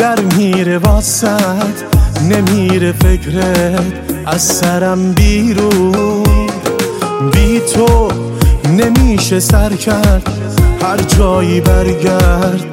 در میره واسط، نمیره فکرت از سرم بیرون. بی تو نمیشه سر کرد، هر جایی برگرد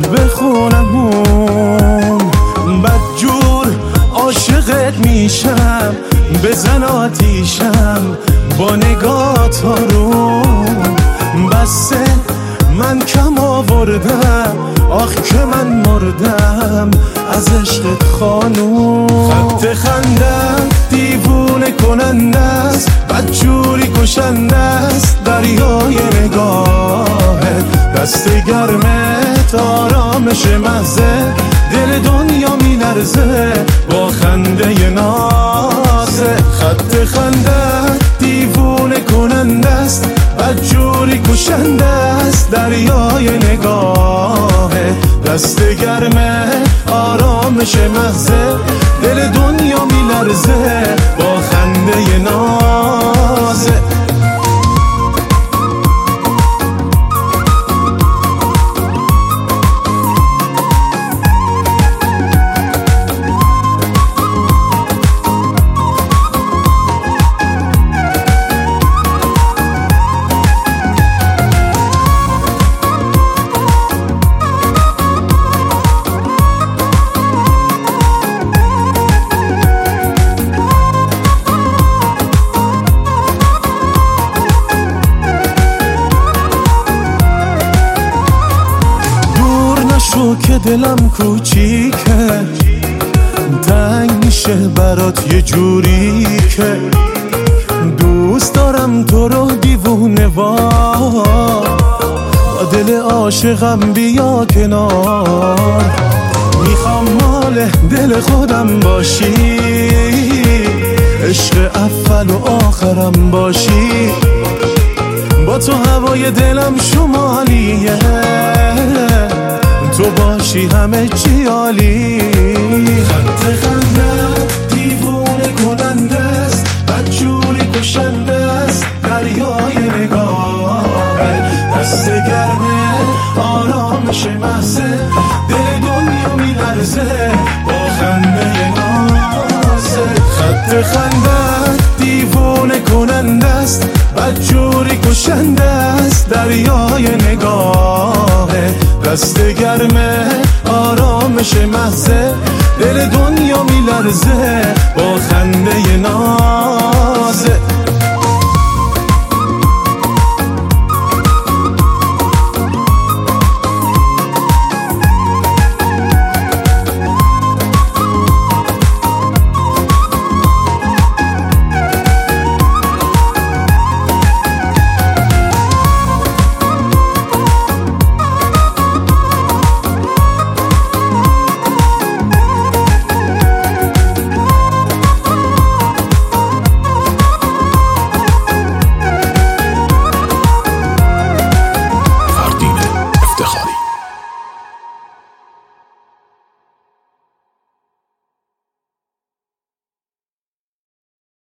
بخونمون. بدجور عاشقت میشم، بزن آتیشم با نگات آروم. بسه من کم آوردم، آخ که من مردم از عشقت خانوم. خط خندم دیوونه کننده است، بدجوری کشنده است دریای نگاهت. دست گرمت آرامش مزه، دل دنیا میلرزه با خنده نازه. خط خندم دیوونه کننده است، بدجوری کشنده است دریای نگاهه. دست گرمه آرامش مزه، دل دنیا میلرزه با خنده نازه. شو که دلم کوچیکه، تنگ میشه برات یه جوری که دوست دارم تو رو دیوونه وار. با دل عاشقم بیا کنار، میخوام مال دل خودم باشی، عشق اول و آخرم باشی. با تو هوای دلم شمالیه، تو باشی همه چی عالی. خط خندم دیوونه کننده است، بدجوری کشنده است دریای نگاهت. دست گرمه آرامش محضه، دل دنیا میلرزه با خنده نازه. خط خندم دیوونه کننده است، بدجوری کشنده است دریای نگاهت. دست گرمه آرامش محضه، دل دنیا میلرزه با خنده ناز.